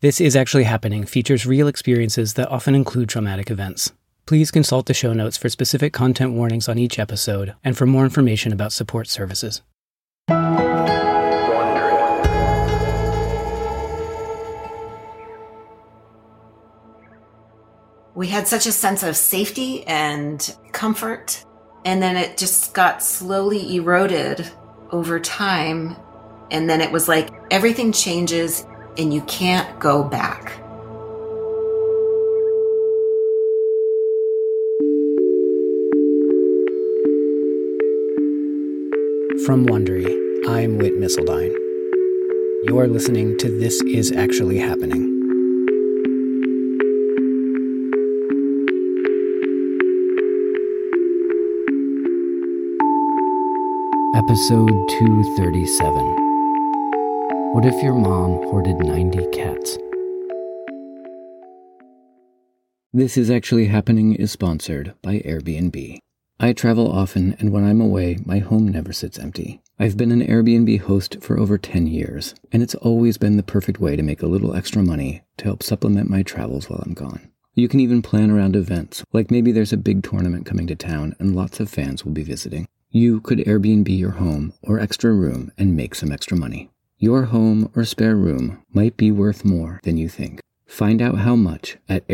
This Is Actually Happening features real experiences that often include traumatic events. Please consult the show notes for specific content warnings on each episode and for more information about support services. We had such a sense of safety and comfort, and then it just got slowly eroded over time. And then it was like everything changes and you can't go back. From Wondery, I'm Whit Missildine. You're listening to This Is Actually Happening. Episode 237. What if your mom hoarded 90 cats? This Is Actually Happening is sponsored by Airbnb. I travel often, and when I'm away, my home never sits empty. I've been an Airbnb host for over 10 years, and it's always been the perfect way to make a little extra money to help supplement my travels while I'm gone. You can even plan around events, like maybe there's a big tournament coming to town and lots of fans will be visiting. You could Airbnb your home or extra room and make some extra money. Your home or spare room might be worth more than you think. Find out how much at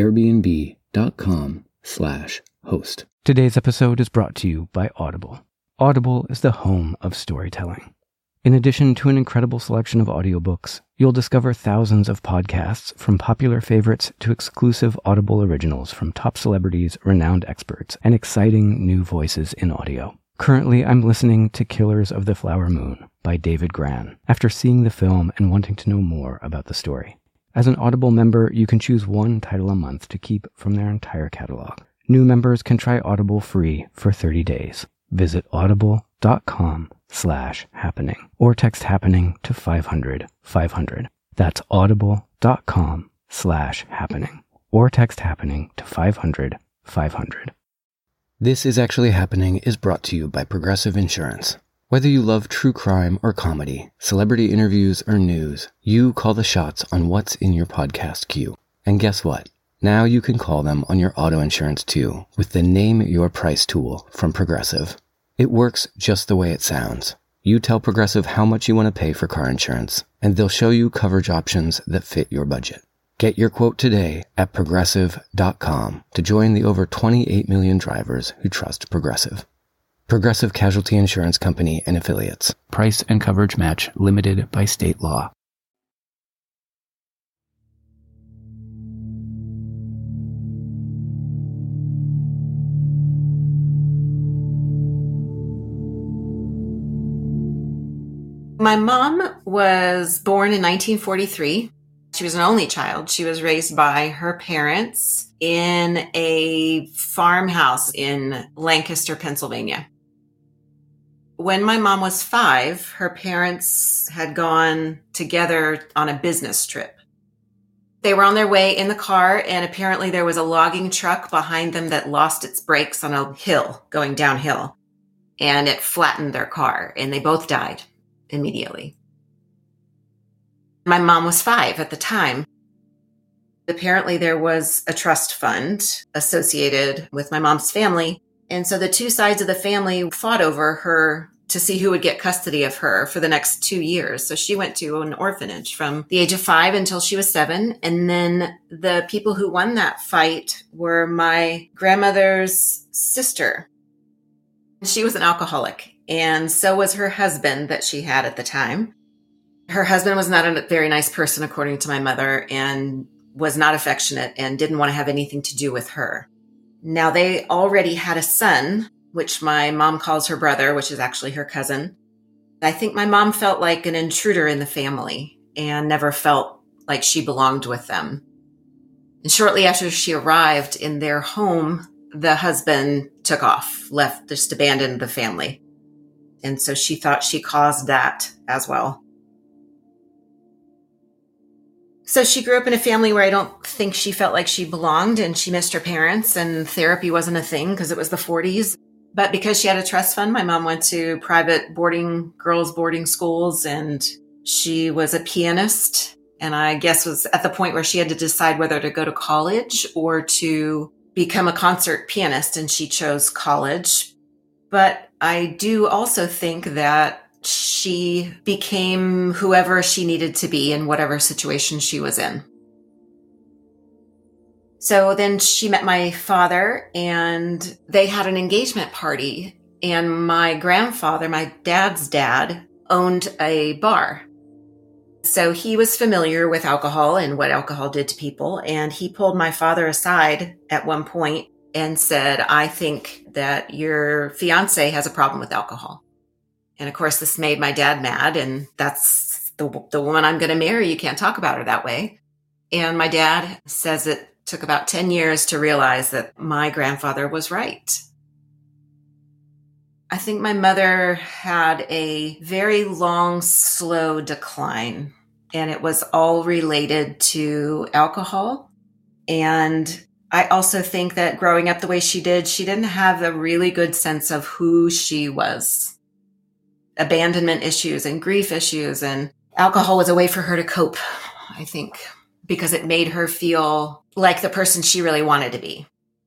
airbnb.com/host. Today's episode is brought to you by Audible. Audible is the home of storytelling. In addition to an incredible selection of audiobooks, you'll discover thousands of podcasts from popular favorites to exclusive Audible originals from top celebrities, renowned experts, and exciting new voices in audio. Currently, I'm listening to Killers of the Flower Moon by David Grann, after seeing the film and wanting to know more about the story. As an Audible member, you can choose one title a month to keep from their entire catalog. New members can try Audible free for 30 days. Visit audible.com/happening or text happening to 500-500. That's audible.com/happening or text happening to 500-500. This Is Actually Happening is brought to you by Progressive Insurance. Whether you love true crime or comedy, celebrity interviews or news, you call the shots on what's in your podcast queue. And guess what? Now you can call them on your auto insurance too with the Name Your Price tool from Progressive. It works just the way it sounds. You tell Progressive how much you want to pay for car insurance, and they'll show you coverage options that fit your budget. Get your quote today at Progressive.com to join the over 28 million drivers who trust Progressive. Progressive Casualty Insurance Company and Affiliates. Price and coverage match limited by state law. My mom was born in 1943. She was an only child. She was raised by her parents in a farmhouse in Lancaster, Pennsylvania. When my mom was 5, her parents had gone together on a business trip. They were on their way in the car, and apparently there was a logging truck behind them that lost its brakes on a hill going downhill, and it flattened their car, and they both died immediately. My mom was 5 at the time. Apparently there was a trust fund associated with my mom's family. And so the two sides of the family fought over her to see who would get custody of her for the next 2 years. So she went to an orphanage from the age of 5 until she was 7. And then the people who won that fight were my grandmother's sister. She was an alcoholic, and so was her husband that she had at the time. Her husband was not a very nice person, according to my mother, and was not affectionate and didn't want to have anything to do with her. Now, they already had a son, which my mom calls her brother, which is actually her cousin. I think my mom felt like an intruder in the family and never felt like she belonged with them. And shortly after she arrived in their home, the husband took off, left, just abandoned the family. And so she thought she caused that as well. So she grew up in a family where I don't think she felt like she belonged, and she missed her parents, and therapy wasn't a thing because it was the 40s. But because she had a trust fund, my mom went to private girls' boarding schools, and she was a pianist And I guess was at the point where she had to decide whether to go to college or to become a concert pianist, and she chose college. But I do also think that she became whoever she needed to be in whatever situation she was in. So then she met my father, and they had an engagement party. And my grandfather, my dad's dad, owned a bar. So he was familiar with alcohol and what alcohol did to people. And he pulled my father aside at one point and said, I think that your fiance has a problem with alcohol. And of course, this made my dad mad. And that's the woman I'm going to marry. You can't talk about her that way. And my dad says it took about 10 years to realize that my grandfather was right. I think my mother had a very long, slow decline, and it was all related to alcohol. And I also think that growing up the way she did, she didn't have a really good sense of who she was. Abandonment issues and grief issues, and alcohol was a way for her to cope, I think, because it made her feel like the person she really wanted to be.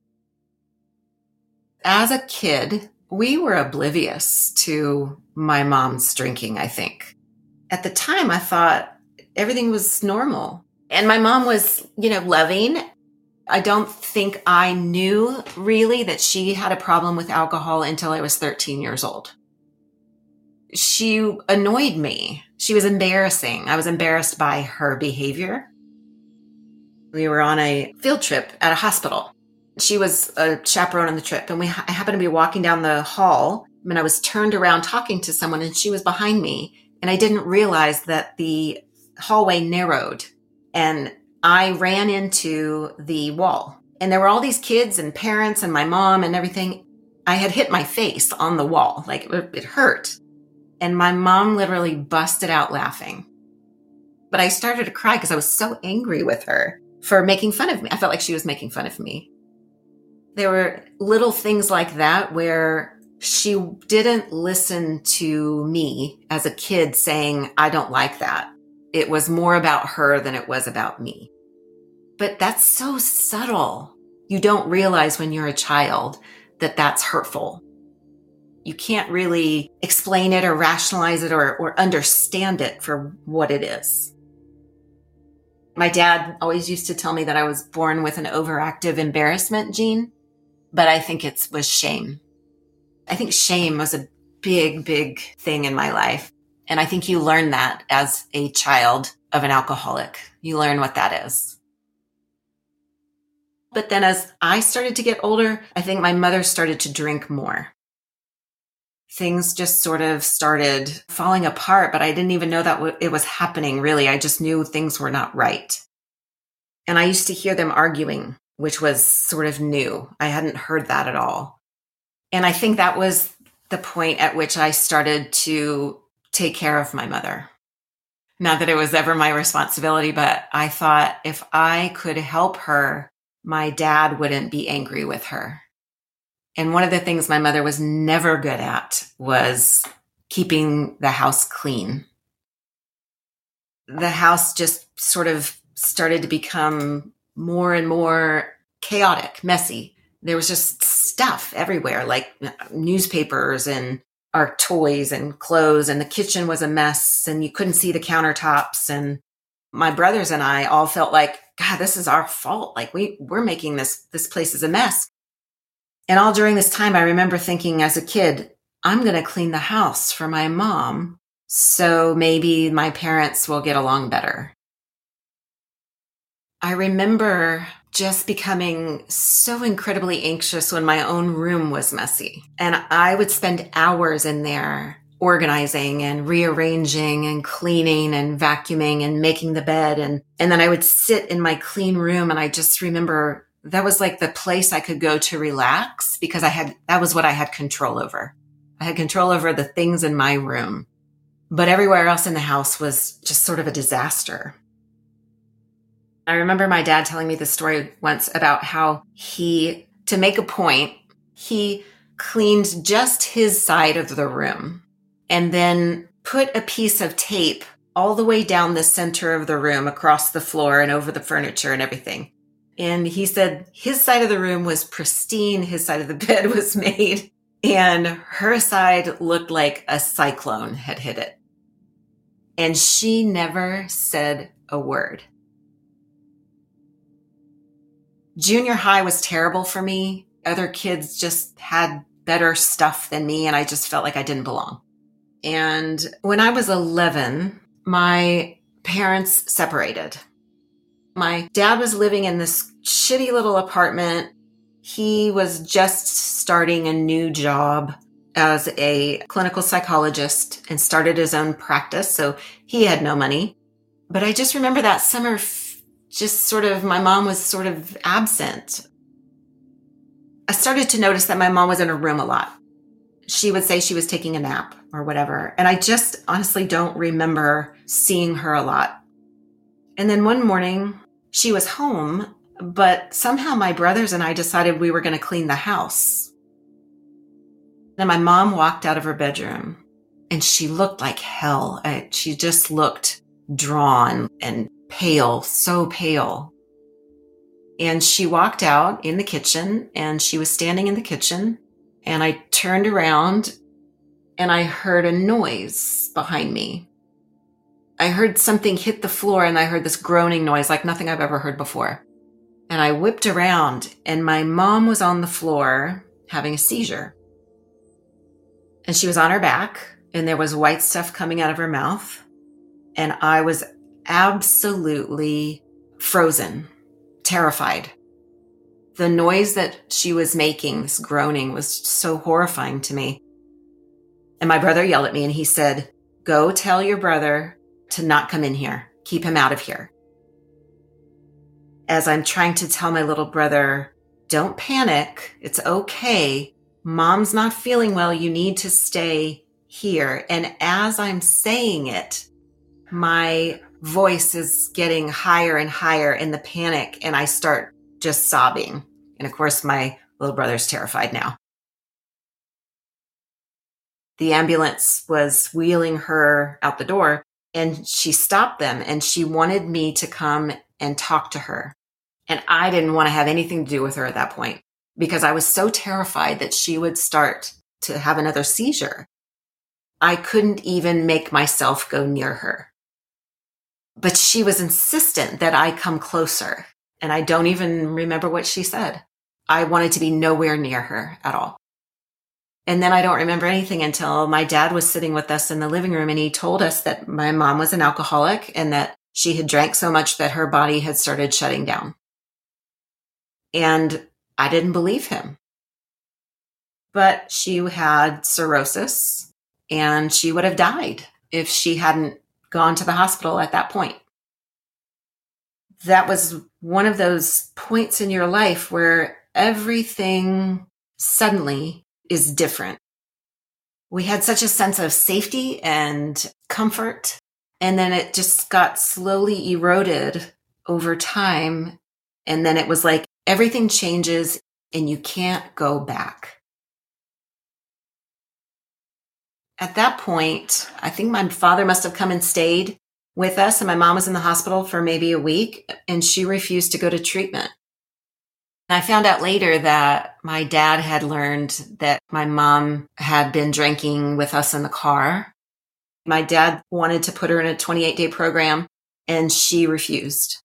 As a kid, we were oblivious to my mom's drinking, I think. At the time, I thought everything was normal. And my mom was, loving. I don't think I knew really that she had a problem with alcohol until I was 13 years old. She annoyed me. She was embarrassing. I was embarrassed by her behavior. We were on a field trip at a hospital. She was a chaperone on the trip, and I happened to be walking down the hall, and I was turned around talking to someone, and she was behind me, and I didn't realize that the hallway narrowed, and I ran into the wall. And there were all these kids and parents and my mom and everything. I had hit my face on the wall, like it hurt. And my mom literally busted out laughing. But I started to cry because I was so angry with her for making fun of me. I felt like she was making fun of me. There were little things like that where she didn't listen to me as a kid saying, I don't like that. It was more about her than it was about me. But that's so subtle. You don't realize when you're a child that that's hurtful. You can't really explain it or rationalize it or understand it for what it is. My dad always used to tell me that I was born with an overactive embarrassment gene, but I think it was shame. I think shame was a big, big thing in my life. And I think you learn that as a child of an alcoholic. You learn what that is. But then as I started to get older, I think my mother started to drink more. Things just sort of started falling apart, but I didn't even know that it was happening, really. I just knew things were not right. And I used to hear them arguing, which was sort of new. I hadn't heard that at all. And I think that was the point at which I started to take care of my mother. Not that it was ever my responsibility, but I thought if I could help her, my dad wouldn't be angry with her. And one of the things my mother was never good at was keeping the house clean. The house just sort of started to become more and more chaotic, messy. There was just stuff everywhere, like newspapers and our toys and clothes, and the kitchen was a mess, and you couldn't see the countertops. And my brothers and I all felt like, God, this is our fault. Like we're making this place is a mess. And all during this time, I remember thinking as a kid, I'm going to clean the house for my mom, so maybe my parents will get along better. I remember just becoming so incredibly anxious when my own room was messy. And I would spend hours in there organizing and rearranging and cleaning and vacuuming and making the bed. And then I would sit in my clean room, and I just remember that was like the place I could go to relax because that was what I had control over. I had control over the things in my room, but everywhere else in the house was just sort of a disaster. I remember my dad telling me this story once about how to make a point, he cleaned just his side of the room and then put a piece of tape all the way down the center of the room, across the floor and over the furniture and everything. And he said his side of the room was pristine. His side of the bed was made. And her side looked like a cyclone had hit it. And she never said a word. Junior high was terrible for me. Other kids just had better stuff than me, and I just felt like I didn't belong. And when I was 11, my parents separated. My dad was living in this shitty little apartment. He was just starting a new job as a clinical psychologist and started his own practice, so he had no money. But I just remember that summer, my mom was sort of absent. I started to notice that my mom was in her room a lot. She would say she was taking a nap or whatever. And I just honestly don't remember seeing her a lot. And then one morning she was home, but somehow my brothers and I decided we were going to clean the house. Then my mom walked out of her bedroom and she looked like hell. She just looked drawn and pale, so pale. And she walked out in the kitchen and she was standing in the kitchen. And I turned around and I heard a noise behind me. I heard something hit the floor and I heard this groaning noise like nothing I've ever heard before. And I whipped around and my mom was on the floor having a seizure. And she was on her back and there was white stuff coming out of her mouth. And I was absolutely frozen, terrified. The noise that she was making, this groaning, was so horrifying to me. And my brother yelled at me and he said, "Go tell your brother to not come in here. Keep him out of here." As I'm trying to tell my little brother, "Don't panic. It's okay. Mom's not feeling well. You need to stay here." And as I'm saying it, my voice is getting higher and higher in the panic, and I start just sobbing. And of course, my little brother's terrified now. The ambulance was wheeling her out the door, and she stopped them, and she wanted me to come and talk to her. And I didn't want to have anything to do with her at that point because I was so terrified that she would start to have another seizure. I couldn't even make myself go near her. But she was insistent that I come closer. And I don't even remember what she said. I wanted to be nowhere near her at all. And then I don't remember anything until my dad was sitting with us in the living room and he told us that my mom was an alcoholic and that she had drank so much that her body had started shutting down. And I didn't believe him. But she had cirrhosis and she would have died if she hadn't gone to the hospital at that point. That was one of those points in your life where everything suddenly is different. We had such a sense of safety and comfort, and then it just got slowly eroded over time. And then it was like everything changes and you can't go back. At that point, I think my father must have come and stayed with us, and my mom was in the hospital for maybe a week, and she refused to go to treatment. I found out later that my dad had learned that my mom had been drinking with us in the car. My dad wanted to put her in a 28-day program, and she refused.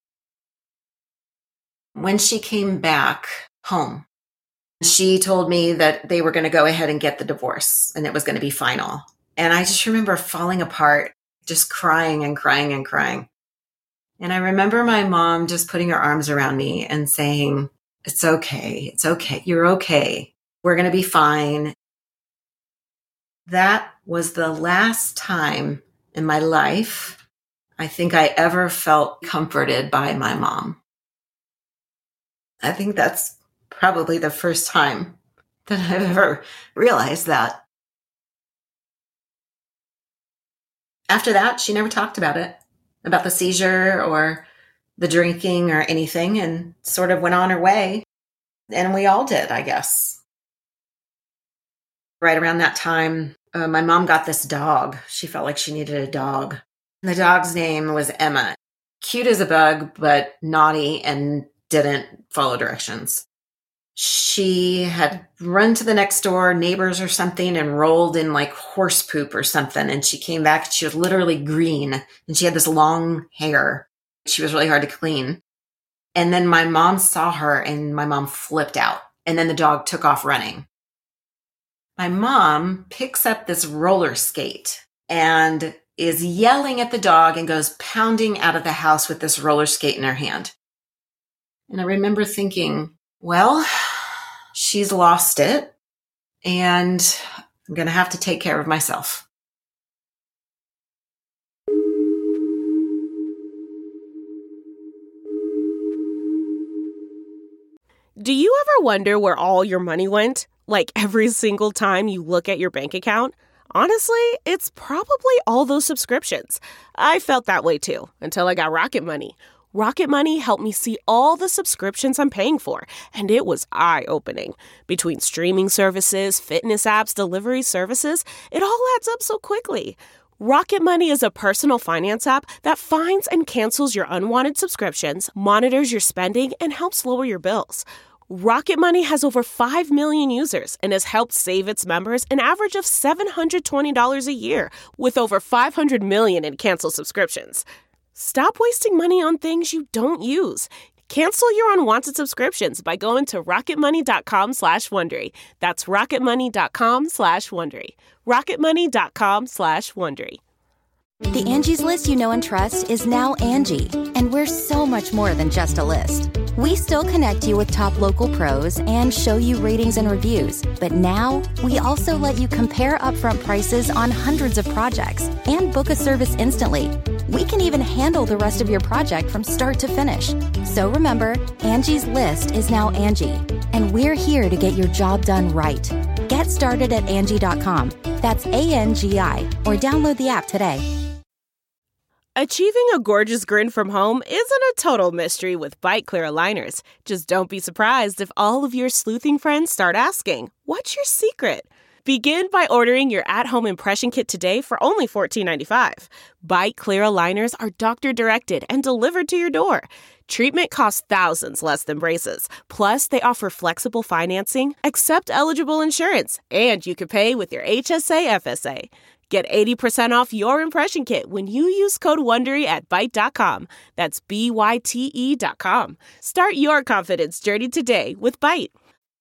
When she came back home, she told me that they were going to go ahead and get the divorce, and it was going to be final. And I just remember falling apart, just crying and crying and crying. And I remember my mom just putting her arms around me and saying, "It's okay. It's okay. You're okay. We're going to be fine." That was the last time in my life I think I ever felt comforted by my mom. I think that's probably the first time that I've ever realized that. After that, she never talked about it, about the seizure or the drinking or anything, and sort of went on her way. And we all did, I guess. Right around that time, my mom got this dog. She felt like she needed a dog. The dog's name was Emma. Cute as a bug, but naughty and didn't follow directions. She had run to the next door neighbors or something and rolled in like horse poop or something. And she came back and she was literally green and she had this long hair. She was really hard to clean. And then my mom saw her and my mom flipped out. And then the dog took off running. My mom picks up this roller skate and is yelling at the dog and goes pounding out of the house with this roller skate in her hand. And I remember thinking, well, she's lost it and I'm going to have to take care of myself. Do you ever wonder where all your money went? Like every single time you look at your bank account? Honestly, it's probably all those subscriptions. I felt that way too, until I got Rocket Money. Rocket Money helped me see all the subscriptions I'm paying for, and it was eye-opening. Between streaming services, fitness apps, delivery services, it all adds up so quickly. Rocket Money is a personal finance app that finds and cancels your unwanted subscriptions, monitors your spending, and helps lower your bills. Rocket Money has over 5 million users and has helped save its members an average of $720 a year, with over 500 million in canceled subscriptions. Stop wasting money on things you don't use. Cancel your unwanted subscriptions by going to rocketmoney.com/Wondery. That's rocketmoney.com/Wondery. rocketmoney.com/Wondery. The Angie's List you know and trust is now Angie, and we're so much more than just a list. We still connect you with top local pros and show you ratings and reviews, but now we also let you compare upfront prices on hundreds of projects and book a service instantly. We can even handle the rest of your project from start to finish. So remember, Angie's List is now Angie, and we're here to get your job done right. Get started at Angie.com. That's ANGI, or download the app today. Achieving a gorgeous grin from home isn't a total mystery with Byte Clear aligners. Just don't be surprised if all of your sleuthing friends start asking, "What's your secret?" Begin by ordering your at-home impression kit today for only $14.95. Byte Clear aligners are doctor-directed and delivered to your door. Treatment costs thousands less than braces. Plus, they offer flexible financing, accept eligible insurance, and you can pay with your HSA FSA. Get 80% off your impression kit when you use code WONDERY at Byte.com. That's BYTE.com. Start your confidence journey today with Byte.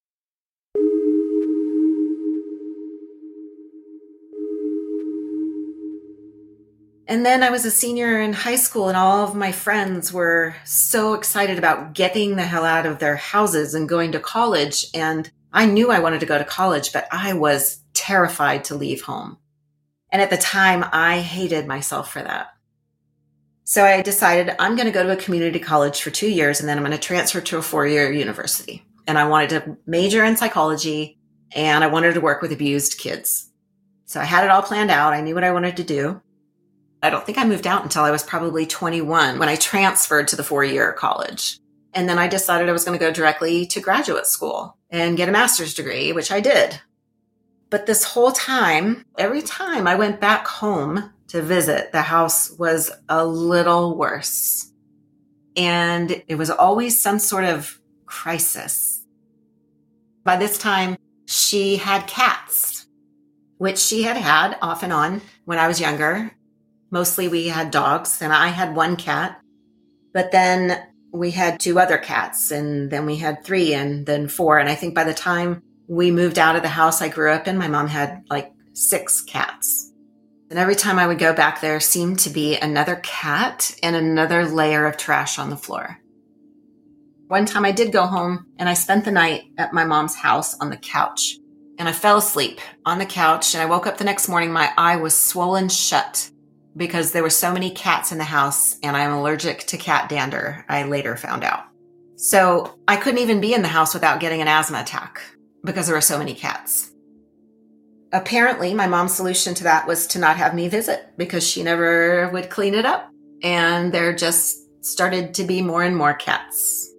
And then I was a senior in high school and all of my friends were so excited about getting the hell out of their houses and going to college. And I knew I wanted to go to college, but I was terrified to leave home. And at the time, I hated myself for that. So I decided I'm going to go to a community college for 2 years and then I'm going to transfer to a 4-year university. And I wanted to major in psychology and I wanted to work with abused kids. So I had it all planned out. I knew what I wanted to do. I don't think I moved out until I was probably 21 when I transferred to the 4-year college. And then I decided I was going to go directly to graduate school and get a master's degree, which I did. But this whole time, every time I went back home to visit, the house was a little worse. And it was always some sort of crisis. By this time, she had cats, which she had off and on when I was younger. Mostly we had dogs, and I had 1 cat. But then we had 2 other cats, and then we had 3, and then 4. And I think by the time we moved out of the house I grew up in, my mom had like 6 cats. And every time I would go back there seemed to be another cat and another layer of trash on the floor. One time I did go home and I spent the night at my mom's house on the couch. And I fell asleep on the couch and I woke up the next morning, my eye was swollen shut because there were so many cats in the house and I'm allergic to cat dander, I later found out. So I couldn't even be in the house without getting an asthma attack, because there were so many cats. Apparently, my mom's solution to that was to not have me visit because she never would clean it up. And there just started to be more and more cats.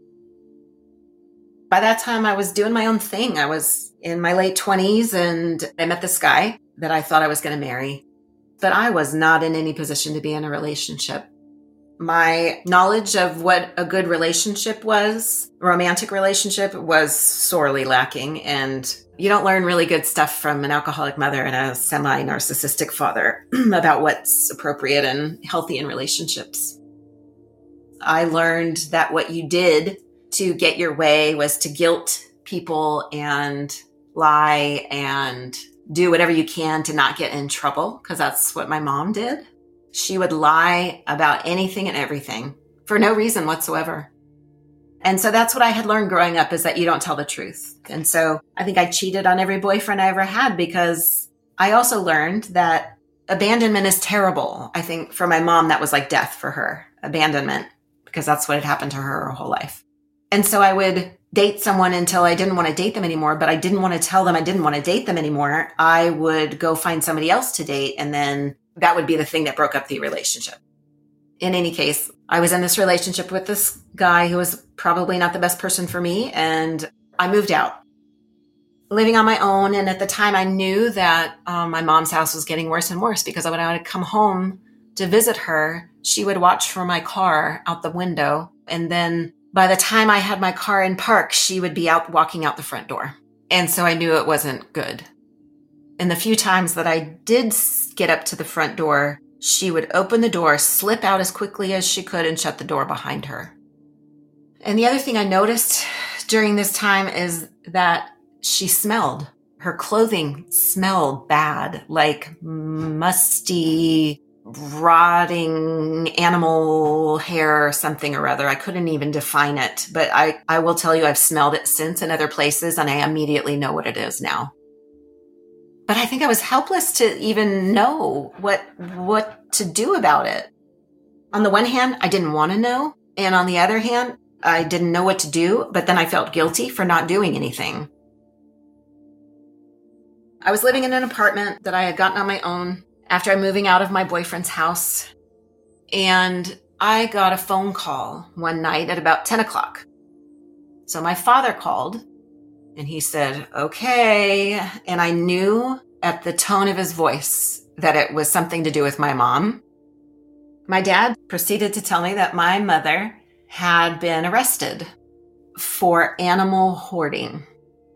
By that time, I was doing my own thing. I was in my late 20s and I met this guy that I thought I was going to marry. but I was not in any position to be in a relationship. My knowledge of what a good relationship was, a romantic relationship, was sorely lacking. And you don't learn really good stuff from an alcoholic mother and a semi-narcissistic father about what's appropriate and healthy in relationships. I learned that what you did to get your way was to guilt people and lie and do whatever you can to not get in trouble, because that's what my mom did. She would lie about anything and everything for no reason whatsoever. And so that's what I had learned growing up, is that you don't tell the truth. And so I think I cheated on every boyfriend I ever had, because I also learned that abandonment is terrible. I think for my mom, that was like death for her, abandonment, because that's what had happened to her whole life. And so I would date someone until I didn't want to date them anymore, but I didn't want to tell them I didn't want to date them anymore. I would go find somebody else to date, and then that would be the thing that broke up the relationship. In any case, I was in this relationship with this guy who was probably not the best person for me, and I moved out, living on my own. And at the time, I knew that my mom's house was getting worse and worse, because when I would come home to visit her, she would watch for my car out the window. And then by the time I had my car in park, she would be out walking out the front door. And so I knew it wasn't good. And the few times that I did get up to the front door, she would open the door, slip out as quickly as she could, and shut the door behind her. And the other thing I noticed during this time is that she smelled. Her clothing smelled bad, like musty, rotting animal hair or something or other. I couldn't even define it, but I will tell you I've smelled it since in other places, and I immediately know what it is now. But I think I was helpless to even know what to do about it. On the one hand, I didn't want to know. And on the other hand, I didn't know what to do, but then I felt guilty for not doing anything. I was living in an apartment that I had gotten on my own after moving out of my boyfriend's house. And I got a phone call one night at about 10 o'clock. So my father called. And he said, okay. And I knew at the tone of his voice that it was something to do with my mom. My dad proceeded to tell me that my mother had been arrested for animal hoarding.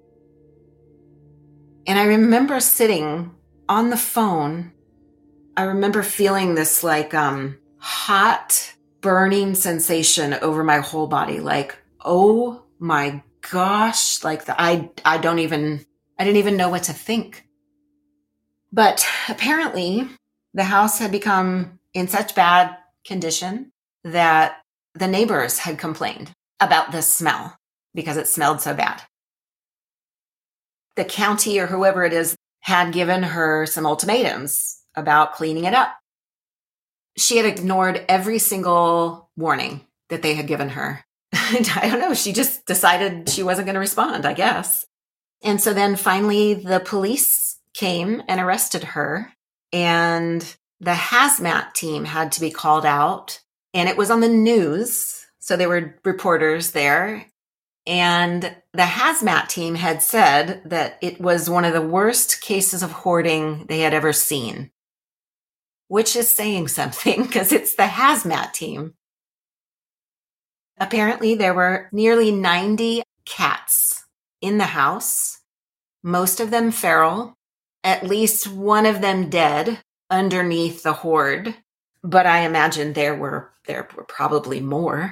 And I remember sitting on the phone. I remember feeling this like hot, burning sensation over my whole body. Like, oh my gosh, like I didn't even know what to think. But apparently the house had become in such bad condition that the neighbors had complained about this smell because it smelled so bad. The county or whoever it is had given her some ultimatums about cleaning it up. She had ignored every single warning that they had given her. I don't know. She just decided she wasn't going to respond, I guess. And so then finally the police came and arrested her, and the hazmat team had to be called out, and it was on the news. So there were reporters there, and the hazmat team had said that it was one of the worst cases of hoarding they had ever seen, which is saying something because it's the hazmat team. Apparently, there were nearly 90 cats in the house, most of them feral, at least one of them dead underneath the hoard. But I imagine there were probably more.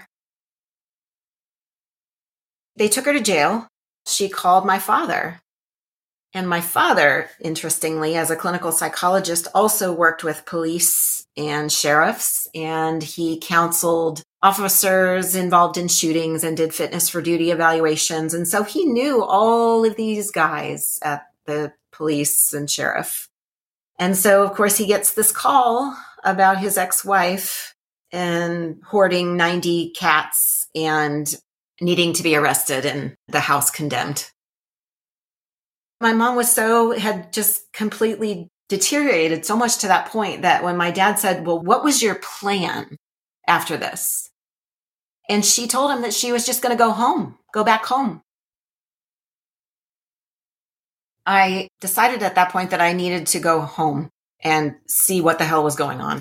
They took her to jail. She called my father. And my father, interestingly, as a clinical psychologist, also worked with police and sheriffs, and he counseled officers involved in shootings and did fitness for duty evaluations. And so he knew all of these guys at the police and sheriff. And so, of course, he gets this call about his ex-wife and hoarding 90 cats and needing to be arrested and the house condemned. My mom had just completely deteriorated so much to that point that when my dad said, well, what was your plan after this? And she told him that she was just going to go back home. I decided at that point that I needed to go home. and see what the hell was going on.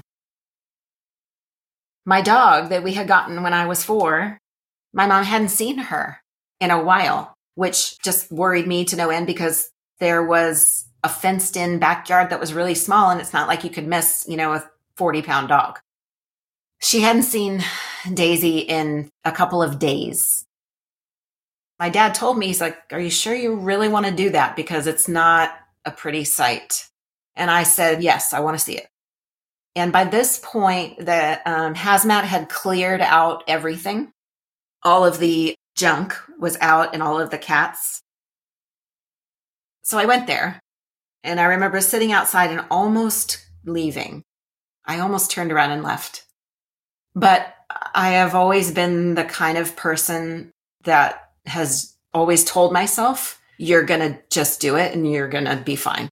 My dog that we had gotten when I was 4, my mom hadn't seen her in a while, which just worried me to no end because there was a fenced-in backyard that was really small, and it's not like you could miss, a 40-pound dog. She hadn't seen Daisy in a couple of days. My dad told me, he's like, "Are you sure you really want to do that? Because it's not a pretty sight." And I said, "Yes, I want to see it." And by this point, the hazmat had cleared out everything. All of the junk was out and all of the cats. So I went there, and I remember sitting outside and almost leaving. I almost turned around and left. But I have always been the kind of person that has always told myself, you're going to just do it and you're going to be fine.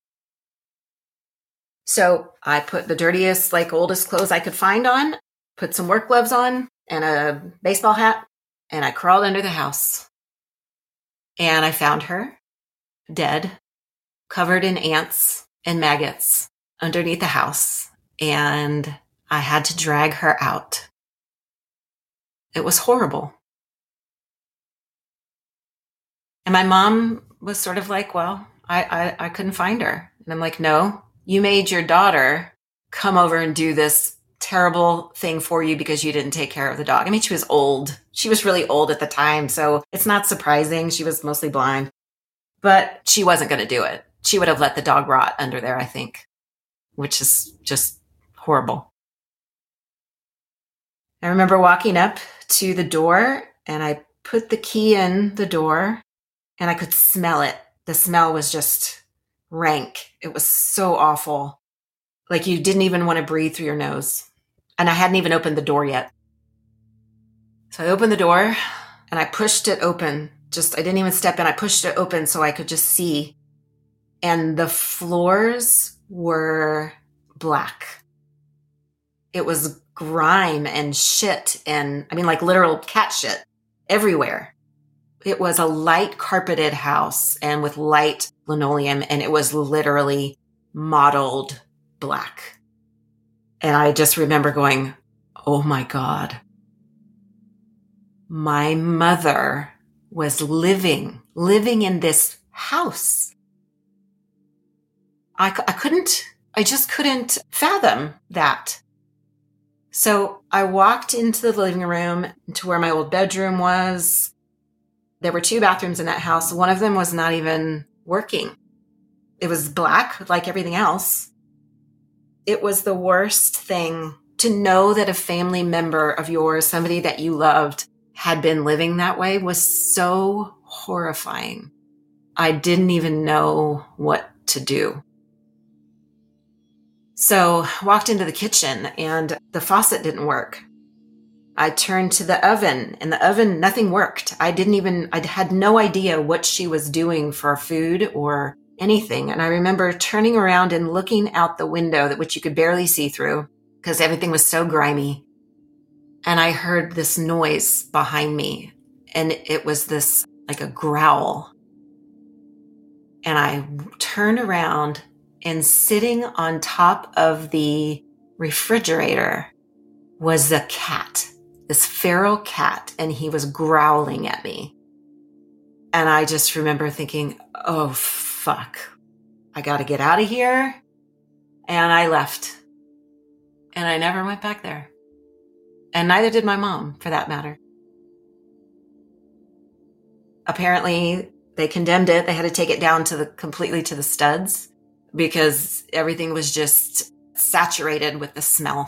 So I put the dirtiest, oldest clothes I could find on, put some work gloves on and a baseball hat, and I crawled under the house. And I found her dead, covered in ants and maggots underneath the house. And I had to drag her out. It was horrible. And my mom was sort of like, well, I couldn't find her. And I'm like, no, you made your daughter come over and do this terrible thing for you because you didn't take care of the dog. I mean, she was old. She was really old at the time. So it's not surprising. She was mostly blind. But she wasn't going to do it. She would have let the dog rot under there, I think, which is just horrible. I remember walking up to the door, and I put the key in the door, and I could smell it. The smell was just rank. It was so awful. Like you didn't even want to breathe through your nose. And I hadn't even opened the door yet. So I opened the door and I pushed it open. I didn't even step in. I pushed it open so I could just see. And the floors were black. It was grime and shit and, literal cat shit everywhere. It was a light carpeted house and with light linoleum, and it was literally mottled black. And I just remember going, oh my God. My mother was living in this house. I just couldn't fathom that. So I walked into the living room to where my old bedroom was. There were 2 bathrooms in that house. One of them was not even working. It was black like everything else. It was the worst thing to know that a family member of yours, somebody that you loved, had been living that way was so horrifying. I didn't even know what to do. So walked into the kitchen and the faucet didn't work. I turned to the oven, and the oven, nothing worked. I had no idea what she was doing for food or anything. And I remember turning around and looking out the window, which you could barely see through because everything was so grimy. And I heard this noise behind me, and it was this, like a growl. And I turned around, and sitting on top of the refrigerator was a cat. This feral cat, and he was growling at me. And I just remember thinking, oh, fuck, I got to get out of here. And I left. And I never went back there. And neither did my mom, for that matter. Apparently, they condemned it. They had to take it down completely to the studs because everything was just saturated with the smell.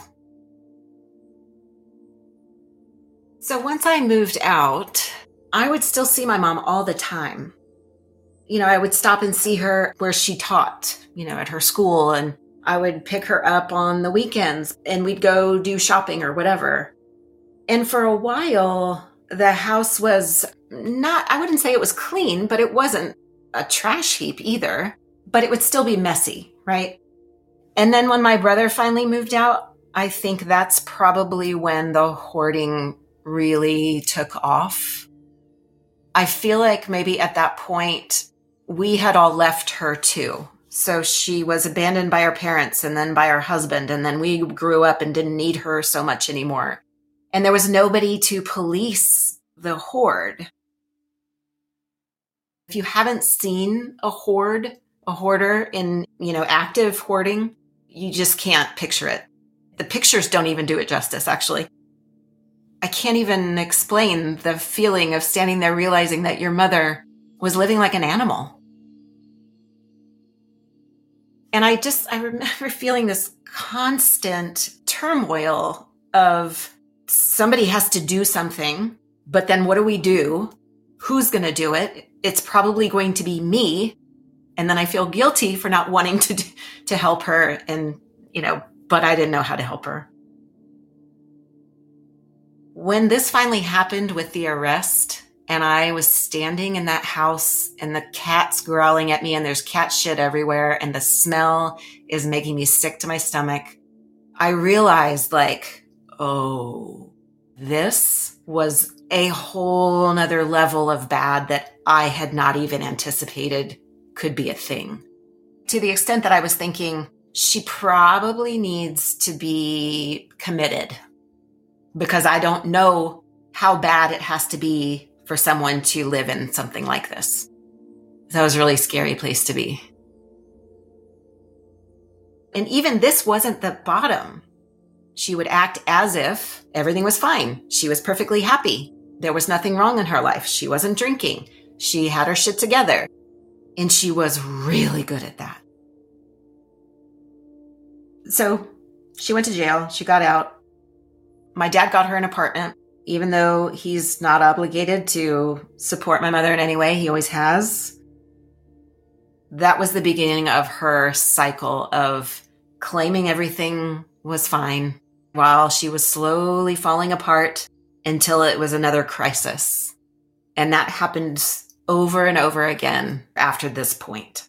So once I moved out, I would still see my mom all the time. I would stop and see her where she taught, at her school, and I would pick her up on the weekends and we'd go do shopping or whatever. And for a while, the house was I wouldn't say it was clean, but it wasn't a trash heap either, but it would still be messy, right? And then when my brother finally moved out, I think that's probably when the hoarding really took off. I feel like maybe at that point, we had all left her too. So she was abandoned by her parents and then by her husband. And then we grew up and didn't need her so much anymore. And there was nobody to police the hoard. If you haven't seen a hoarder in, active hoarding, you just can't picture it. The pictures don't even do it justice, actually. I can't even explain the feeling of standing there realizing that your mother was living like an animal. And I remember feeling this constant turmoil of somebody has to do something, but then what do we do? Who's going to do it? It's probably going to be me. And then I feel guilty for not wanting to help her. And, but I didn't know how to help her. When this finally happened with the arrest, and I was standing in that house and the cat's growling at me and there's cat shit everywhere and the smell is making me sick to my stomach, I realized this was a whole nother level of bad that I had not even anticipated could be a thing. To the extent that I was thinking, she probably needs to be committed because I don't know how bad it has to be for someone to live in something like this. That was a really scary place to be. And even this wasn't the bottom. She would act as if everything was fine. She was perfectly happy. There was nothing wrong in her life. She wasn't drinking. She had her shit together. And she was really good at that. So she went to jail. She got out. My dad got her an apartment. Even though he's not obligated to support my mother in any way, he always has. That was the beginning of her cycle of claiming everything was fine while she was slowly falling apart until it was another crisis. And that happened over and over again after this point.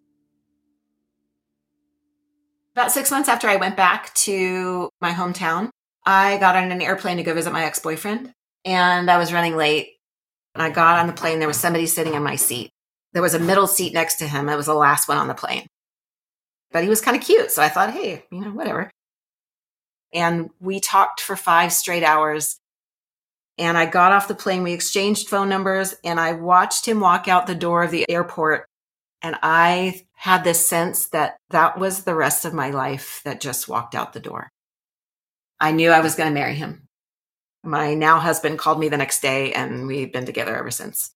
About 6 months after I went back to my hometown, I got on an airplane to go visit my ex-boyfriend. And I was running late. And I got on the plane. There was somebody sitting in my seat. There was a middle seat next to him. It was the last one on the plane. But he was kind of cute. So I thought, hey, whatever. And we talked for 5 straight hours. And I got off the plane. We exchanged phone numbers. And I watched him walk out the door of the airport. And I had this sense that that was the rest of my life that just walked out the door. I knew I was going to marry him. My now husband called me the next day, and we've been together ever since.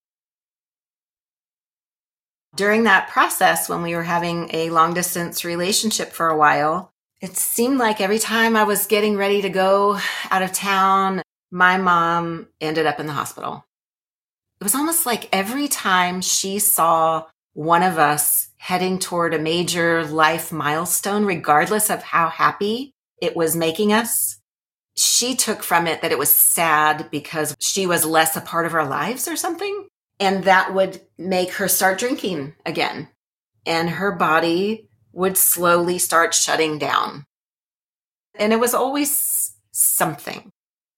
During that process, when we were having a long-distance relationship for a while, it seemed like every time I was getting ready to go out of town, my mom ended up in the hospital. It was almost like every time she saw one of us heading toward a major life milestone, regardless of how happy it was making us, she took from it that it was sad because she was less a part of our lives or something. And that would make her start drinking again. And her body would slowly start shutting down. And it was always something.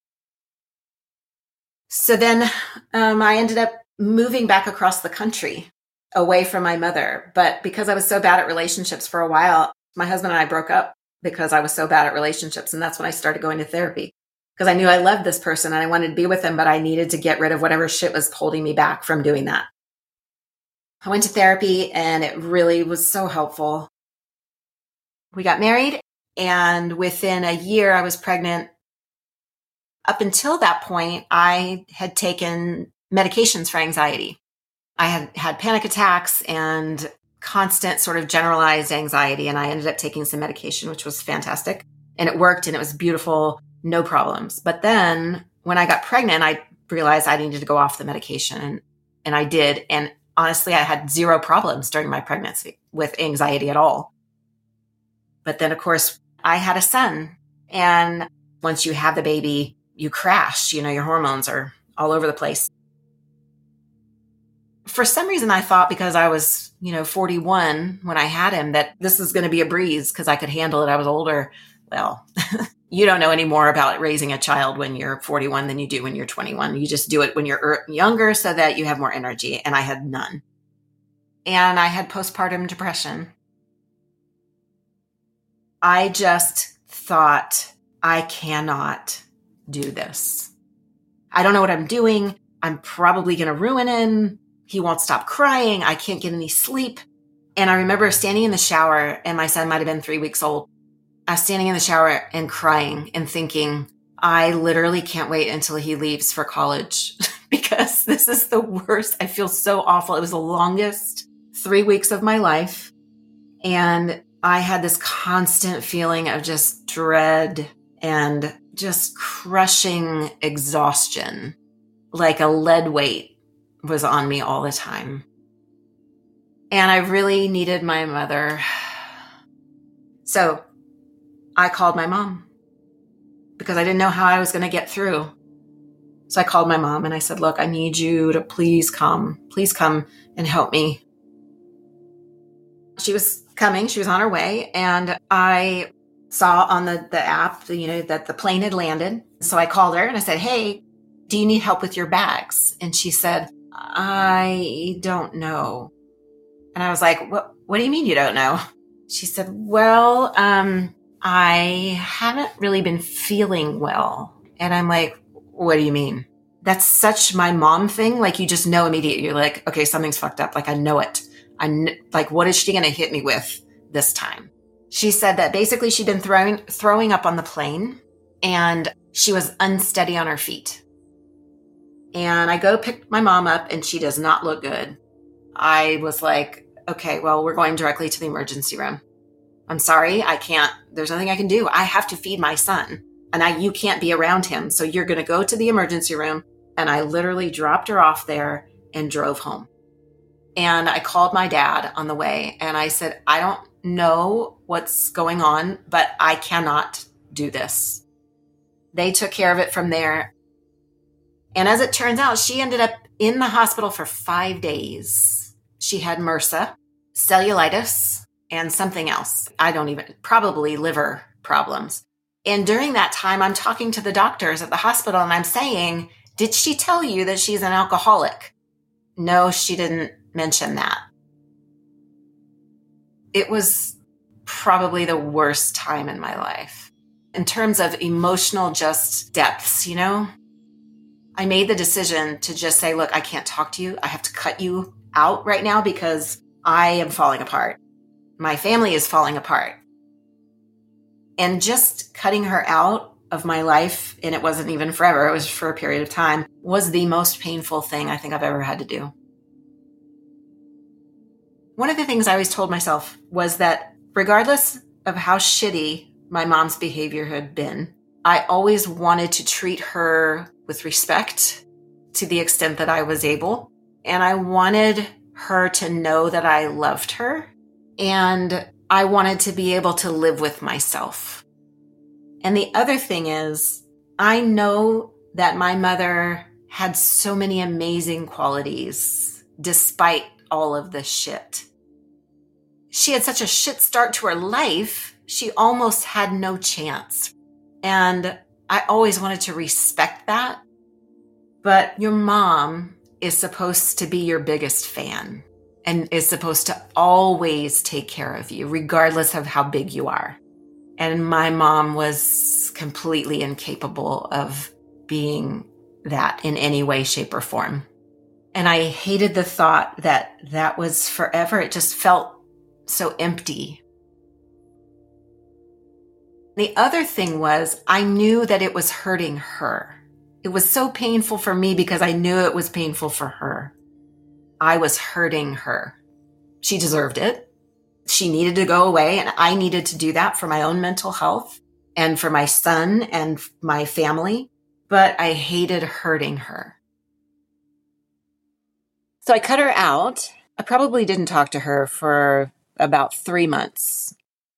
So then I ended up moving back across the country away from my mother. But because I was so bad at relationships for a while, my husband and I broke up. Because I was so bad at relationships. And that's when I started going to therapy. Because I knew I loved this person and I wanted to be with him, but I needed to get rid of whatever shit was holding me back from doing that. I went to therapy and it really was so helpful. We got married and within a year I was pregnant. Up until that point, I had taken medications for anxiety. I had had panic attacks and constant sort of generalized anxiety. And I ended up taking some medication, which was fantastic. And it worked and it was beautiful, no problems. But then when I got pregnant, I realized I needed to go off the medication. And I did. And honestly, I had 0 problems during my pregnancy with anxiety at all. But then, of course, I had a son. And once you have the baby, you crash. Your hormones are all over the place. For some reason, I thought because I was, 41 when I had him, that this was going to be a breeze because I could handle it. I was older. Well, you don't know any more about raising a child when you're 41 than you do when you're 21. You just do it when you're younger so that you have more energy. And I had none. And I had postpartum depression. I just thought, I cannot do this. I don't know what I'm doing. I'm probably going to ruin him. He won't stop crying. I can't get any sleep. And I remember standing in the shower, and my son might have been 3 weeks old. I was standing in the shower and crying and thinking, I literally can't wait until he leaves for college because this is the worst. I feel so awful. It was the longest 3 weeks of my life. And I had this constant feeling of just dread and just crushing exhaustion, like a lead weight was on me all the time. And I really needed my mother. So I called my mom because I didn't know how I was going to get through. So I called my mom and I said, look, I need you to please come and help me. She was coming. She was on her way. And I saw on the app, that the plane had landed. So I called her and I said, hey, do you need help with your bags? And she said, I don't know. And I was like, what do you mean you don't know? She said, well, I haven't really been feeling well. And I'm like, what do you mean? That's such my mom thing. Like, you just know immediately. You're like, okay, something's fucked up. Like, I know it. Like, what is she going to hit me with this time? She said that basically she'd been throwing up on the plane and she was unsteady on her feet. And I go pick my mom up and she does not look good. I was like, okay, well, we're going directly to the emergency room. I'm sorry, I can't, there's nothing I can do. I have to feed my son and you can't be around him. So you're going to go to the emergency room. And I literally dropped her off there and drove home. And I called my dad on the way and I said, I don't know what's going on, but I cannot do this. They took care of it from there. And as it turns out, she ended up in the hospital for 5 days. She had MRSA, cellulitis, and something else. Probably liver problems. And during that time, I'm talking to the doctors at the hospital and I'm saying, did she tell you that she's an alcoholic? No, she didn't mention that. It was probably the worst time in my life in terms of emotional just depths, I made the decision to just say, look, I can't talk to you. I have to cut you out right now because I am falling apart. My family is falling apart. And just cutting her out of my life, and it wasn't even forever, it was for a period of time, was the most painful thing I think I've ever had to do. One of the things I always told myself was that regardless of how shitty my mom's behavior had been, I always wanted to treat her with respect to the extent that I was able. And I wanted her to know that I loved her. And I wanted to be able to live with myself. And the other thing is, I know that my mother had so many amazing qualities despite all of the shit. She had such a shit start to her life, she almost had no chance. And I always wanted to respect that. But your mom is supposed to be your biggest fan and is supposed to always take care of you, regardless of how big you are. And my mom was completely incapable of being that in any way, shape, or form. And I hated the thought that that was forever. It just felt so empty. The other thing was, I knew that it was hurting her. It was so painful for me because I knew it was painful for her. I was hurting her. She deserved it. She needed to go away, and I needed to do that for my own mental health and for my son and my family. But I hated hurting her. So I cut her out. I probably didn't talk to her for about 3 months.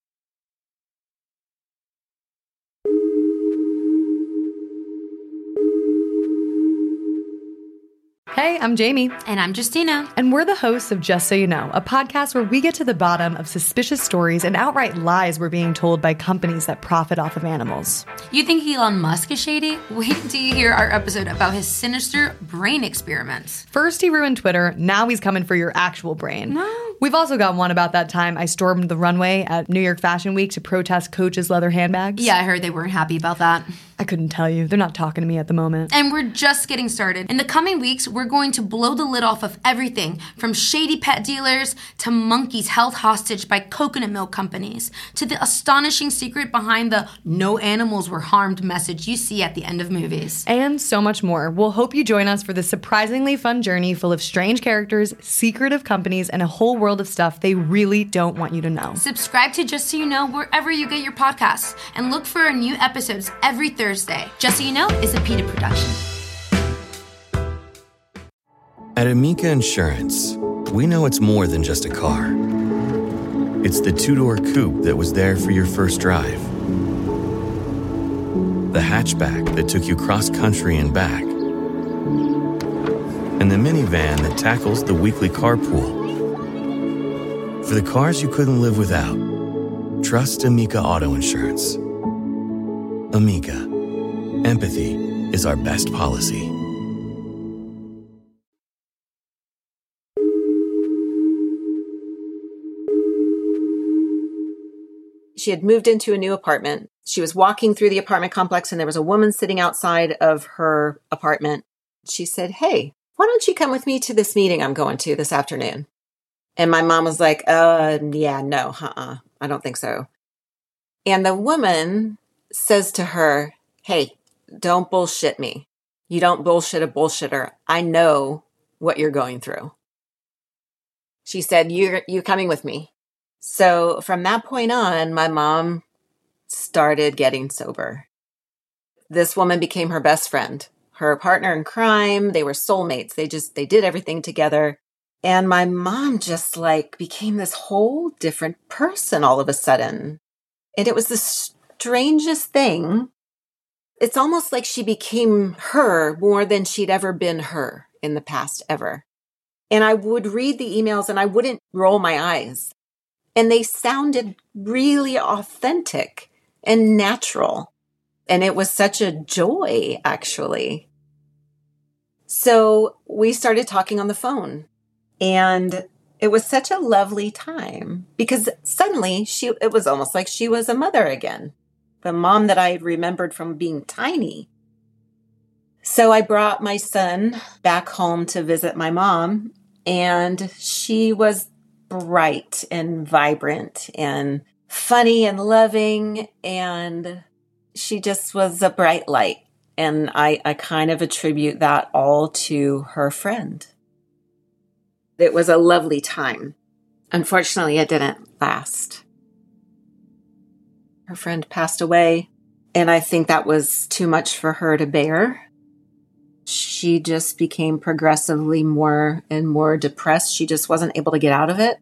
Hey, I'm Jamie. And I'm Justina. And we're the hosts of Just So You Know, a podcast where we get to the bottom of suspicious stories and outright lies we're being told by companies that profit off of animals. You think Elon Musk is shady? Wait till you hear our episode about his sinister brain experiments. First he ruined Twitter, now he's coming for your actual brain. No. We've also got one about that time I stormed the runway at New York Fashion Week to protest Coach's leather handbags. Yeah, I heard they weren't happy about that. I couldn't tell you. They're not talking to me at the moment. And we're just getting started. In the coming weeks, we're going to blow the lid off of everything from shady pet dealers to monkeys held hostage by coconut milk companies to the astonishing secret behind the "no animals were harmed" message you see at the end of movies. And so much more. We'll hope you join us for this surprisingly fun journey full of strange characters, secretive companies, and a whole world of stuff they really don't want you to know. Subscribe to Just So You Know wherever you get your podcasts and look for our new episodes every Thursday. Just So You Know is a PETA production. At Amica Insurance, we know it's more than just a car. It's the two-door coupe that was there for your first drive, the hatchback that took you cross-country and back, and the minivan that tackles the weekly carpool. For the cars you couldn't live without, trust Amica Auto Insurance. Amica. Empathy is our best policy. She had moved into a new apartment. She was walking through the apartment complex and there was a woman sitting outside of her apartment. She said, "Hey, why don't you come with me to this meeting I'm going to this afternoon?" And my mom was like, I don't think so. And the woman says to her, "Hey, don't bullshit me. You don't bullshit a bullshitter. I know what you're going through." She said, you're coming with me. So from that point on, my mom started getting sober. This woman became her best friend, her partner in crime. They were soulmates. They did everything together. And my mom just became this whole different person all of a sudden. And it was the strangest thing. It's almost like she became her more than she'd ever been her in the past ever. And I would read the emails and I wouldn't roll my eyes. And they sounded really authentic and natural. And it was such a joy, actually. So we started talking on the phone. And it was such a lovely time because suddenly it was almost like she was a mother again. The mom that I had remembered from being tiny. So I brought my son back home to visit my mom, and she was bright and vibrant and funny and loving, and she just was a bright light. And I kind of attribute that all to her friend. It was a lovely time. Unfortunately, it didn't last. Her friend passed away, and I think that was too much for her to bear. She just became progressively more and more depressed. She just wasn't able to get out of it.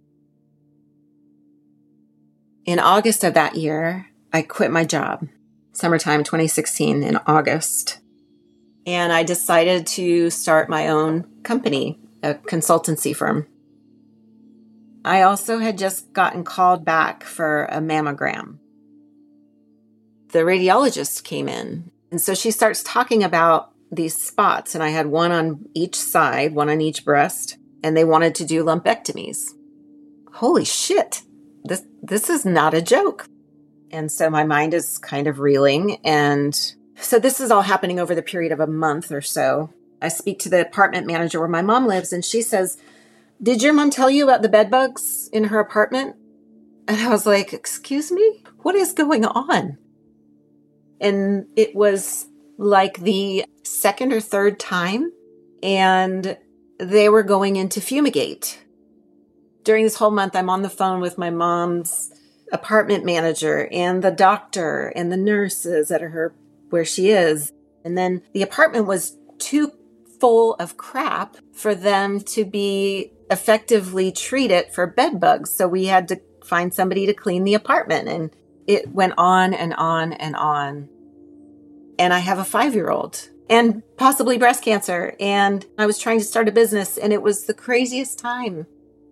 In August of that year, I quit my job. Summertime 2016 in August. And I decided to start my own company, a consultancy firm. I also had just gotten called back for a mammogram. The radiologist came in, and so she starts talking about these spots, and I had one on each side, one on each breast, and they wanted to do lumpectomies. Holy shit, this is not a joke. And so my mind is kind of reeling, and so this is all happening over the period of a month or so. I speak to the apartment manager where my mom lives, and she says, "Did your mom tell you about the bed bugs in her apartment?" And I was like, "Excuse me? What is going on?" And it was like the second or third time, and they were going in to fumigate. During this whole month, I'm on the phone with my mom's apartment manager and the doctor and the nurses at where she is. And then the apartment was too full of crap for them to be effectively treated for bed bugs. So we had to find somebody to clean the apartment. And it went on and on and on. And I have a 5-year-old and possibly breast cancer. And I was trying to start a business, and it was the craziest time.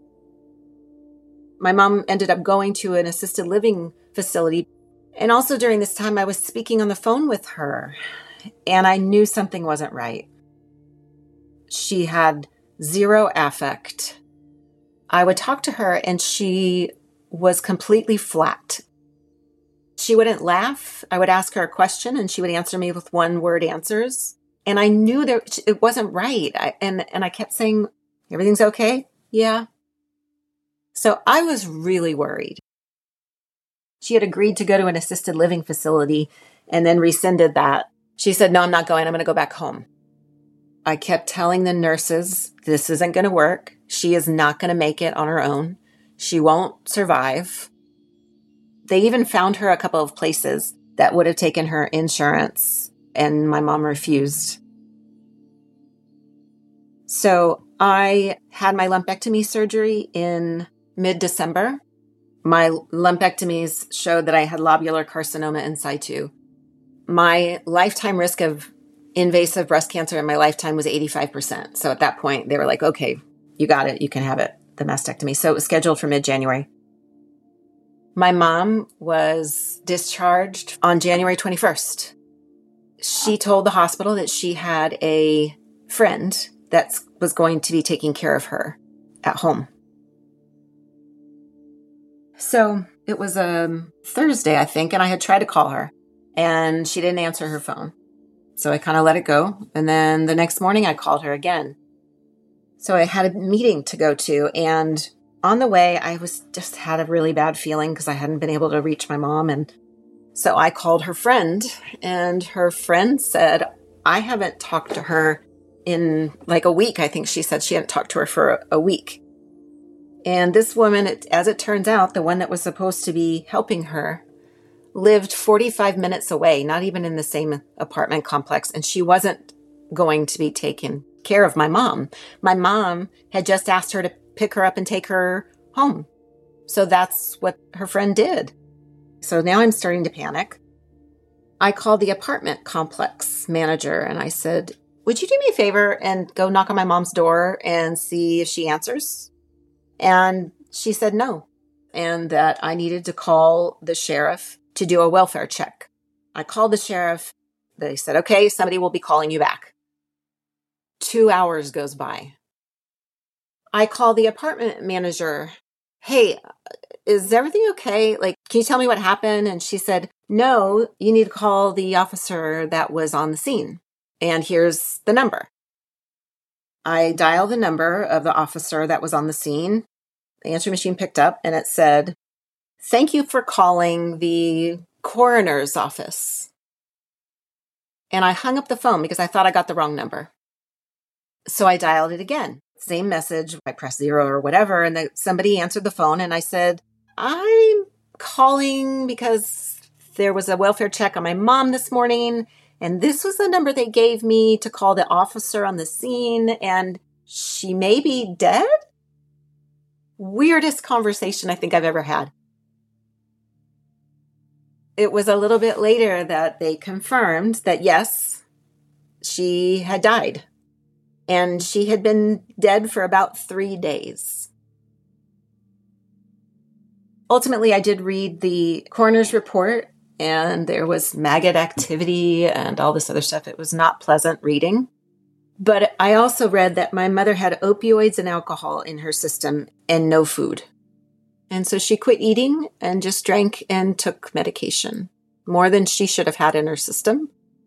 My mom ended up going to an assisted living facility. And also during this time, I was speaking on the phone with her, and I knew something wasn't right. She had zero affect. I would talk to her and she was completely flat. She wouldn't laugh. I would ask her a question and she would answer me with one-word answers. And I knew that it wasn't right. And I kept saying, everything's okay? Yeah. So I was really worried. She had agreed to go to an assisted living facility and then rescinded that. She said, no, I'm not going. I'm going to go back home. I kept telling the nurses, this isn't going to work. She is not going to make it on her own. She won't survive. They even found her a couple of places that would have taken her insurance, and my mom refused. So I had my lumpectomy surgery in mid-December. My lumpectomies showed that I had lobular carcinoma in situ. My lifetime risk of invasive breast cancer in my lifetime was 85%. So at that point, they were like, okay, you got it. You can have it, the mastectomy. So it was scheduled for mid-January. My mom was discharged on January 21st. She told the hospital that she had a friend that was going to be taking care of her at home. So it was a Thursday, I think, and I had tried to call her, and she didn't answer her phone. So I kind of let it go. And then the next morning, I called her again. So I had a meeting to go to, and on the way, I just had a really bad feeling because I hadn't been able to reach my mom. And so I called her friend, and her friend said, I haven't talked to her in like a week. I think she said she hadn't talked to her for a week. And this woman, as it turns out, the one that was supposed to be helping her, lived 45 minutes away, not even in the same apartment complex. And she wasn't going to be taking care of my mom. My mom had just asked her to pick her up and take her home. So that's what her friend did. So now I'm starting to panic. I called the apartment complex manager and I said, would you do me a favor and go knock on my mom's door and see if she answers? And she said no, and that I needed to call the sheriff to do a welfare check. I called the sheriff. They said, okay, somebody will be calling you back. 2 hours goes by. I call the apartment manager. Hey, is everything okay? Like, can you tell me what happened? And she said, no, you need to call the officer that was on the scene. And here's the number. I dialed the number of the officer that was on the scene. The answering machine picked up and it said, thank you for calling the coroner's office. And I hung up the phone because I thought I got the wrong number. So I dialed it again. Same message. I pressed 0 or whatever. And somebody answered the phone and I said, I'm calling because there was a welfare check on my mom this morning. And this was the number they gave me to call the officer on the scene. And she may be dead? Weirdest conversation I think I've ever had. It was a little bit later that they confirmed that, yes, she had died. And she had been dead for about 3 days. Ultimately, I did read the coroner's report, and there was maggot activity and all this other stuff. It was not pleasant reading. But I also read that my mother had opioids and alcohol in her system and no food. And so she quit eating and just drank and took medication, more than she should have had in her system.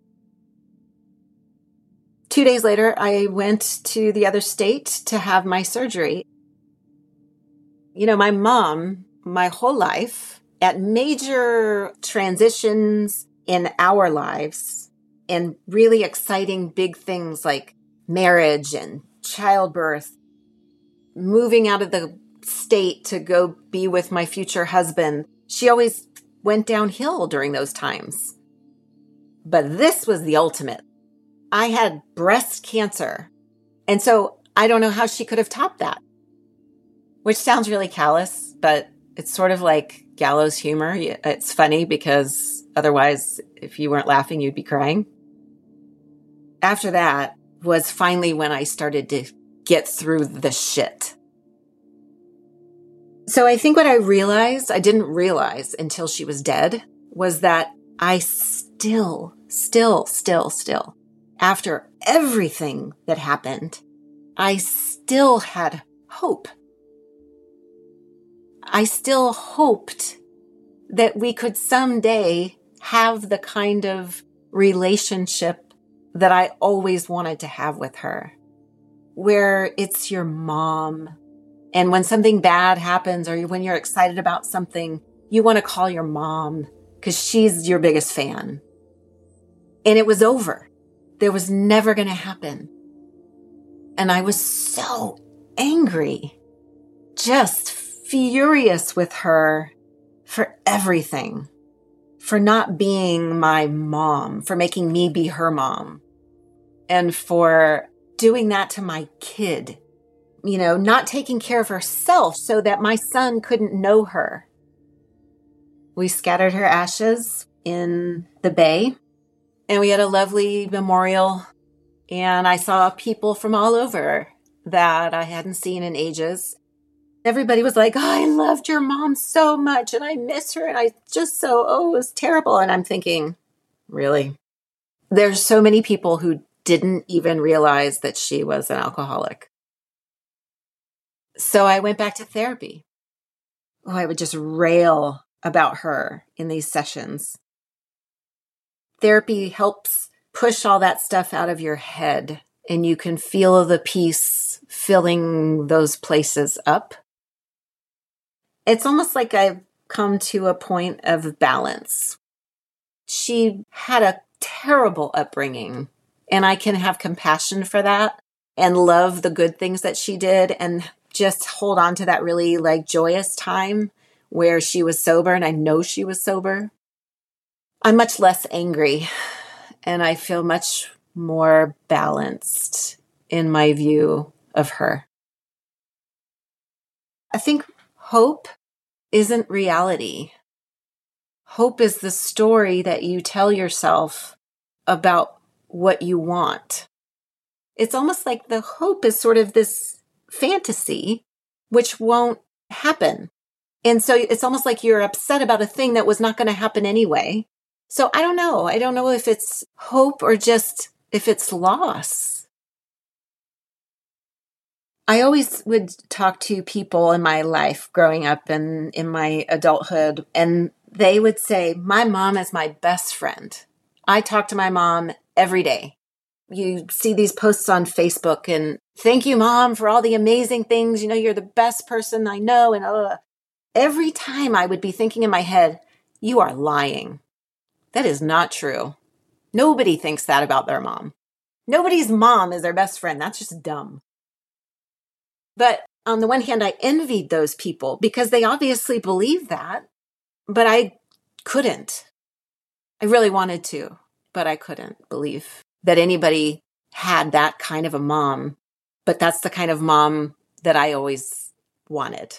2 days later, I went to the other state to have my surgery. You know, my mom, my whole life, at major transitions in our lives and really exciting big things like marriage and childbirth, moving out of the state to go be with my future husband, she always went downhill during those times. But this was the ultimate. I had breast cancer. And so I don't know how she could have topped that. Which sounds really callous, but it's sort of like gallows humor. It's funny because otherwise, if you weren't laughing, you'd be crying. After that was finally when I started to get through the shit. So I think what I didn't realize until she was dead, was that I still, after everything that happened, I still had hope. I still hoped that we could someday have the kind of relationship that I always wanted to have with her, where it's your mom. And when something bad happens or when you're excited about something, you want to call your mom because she's your biggest fan. And it was over. There was never going to happen. And I was so angry, just furious with her for everything, for not being my mom, for making me be her mom, and for doing that to my kid, not taking care of herself so that my son couldn't know her. We scattered her ashes in the bay, and we had a lovely memorial, and I saw people from all over that I hadn't seen in ages. Everybody was like, I loved your mom so much, and I miss her, and it was terrible. And I'm thinking, really? There's so many people who didn't even realize that she was an alcoholic. So I went back to therapy. I would just rail about her in these sessions. Therapy helps push all that stuff out of your head, and you can feel the peace filling those places up. It's almost like I've come to a point of balance. She had a terrible upbringing, and I can have compassion for that and love the good things that she did and just hold on to that really joyous time where she was sober, and I know she was sober. I'm much less angry, and I feel much more balanced in my view of her. I think hope isn't reality. Hope is the story that you tell yourself about what you want. It's almost like the hope is sort of this fantasy which won't happen. And so it's almost like you're upset about a thing that was not going to happen anyway. So I don't know. I don't know if it's hope or just if it's loss. I always would talk to people in my life growing up and in my adulthood, and they would say, my mom is my best friend. I talk to my mom every day. You see these posts on Facebook and thank you, Mom, for all the amazing things. You're the best person I know. And every time I would be thinking in my head, you are lying. That is not true. Nobody thinks that about their mom. Nobody's mom is their best friend. That's just dumb. But on the one hand, I envied those people because they obviously believe that, but I couldn't. I really wanted to, but I couldn't believe that anybody had that kind of a mom. But that's the kind of mom that I always wanted.